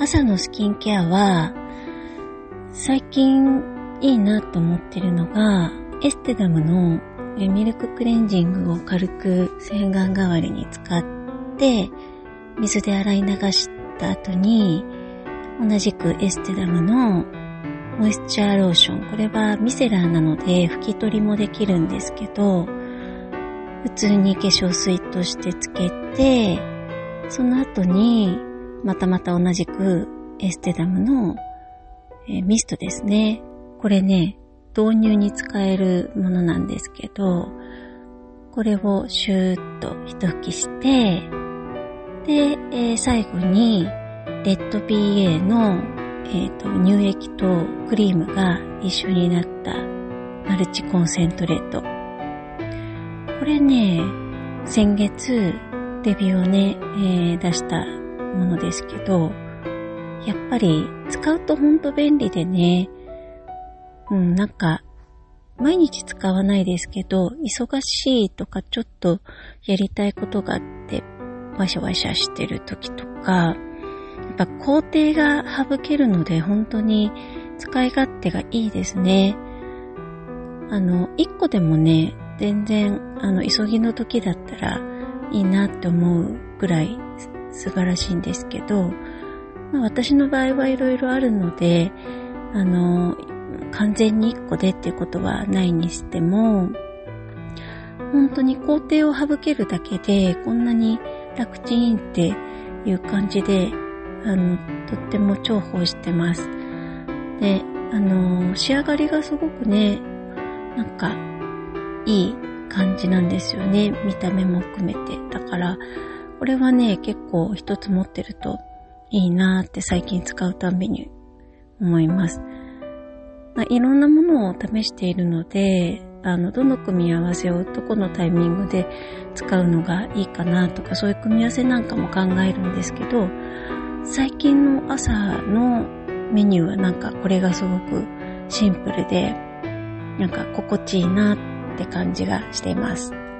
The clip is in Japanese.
朝のスキンケアは、最近いいなと思ってるのが、エステダムのミルククレンジングを軽く洗顔代わりに使って、水で洗い流した後に、同じくエステダムのモイスチャーローション。これはミセラーなので拭き取りもできるんですけど、普通に化粧水としてつけて、その後にまた同じくエステダムのミストですね。これね、導入に使えるものなんですけど、これをシューッと一拭きして、で、最後にレッド BA の、乳液とクリームが一緒になったマルチコンセントレート。これね、先月レビューをね、出したものですけど、やっぱり使うとほんと便利でね、なんか毎日使わないですけど、忙しいとかちょっとやりたいことがあってワシャワシャしてる時とか、やっぱ工程が省けるので本当に使い勝手がいいですね。一個でもね、全然急ぎの時だったらいいなって思うぐらい素晴らしいんですけど、私の場合はいろいろあるので、完全に1個でっていうことはないにしても、本当に工程を省けるだけでこんなに楽ちんっていう感じで、とっても重宝してます。で、仕上がりがすごくね、なんかいい感じなんですよね。見た目も含めて。だから、これはね、結構一つ持ってるといいなーって最近使うたんびに思います。いろんなものを試しているので、どの組み合わせをどこのタイミングで使うのがいいかなとか、そういう組み合わせなんかも考えるんですけど、最近の朝のメニューはなんかこれがすごくシンプルで、なんか心地いいなって感じがしています。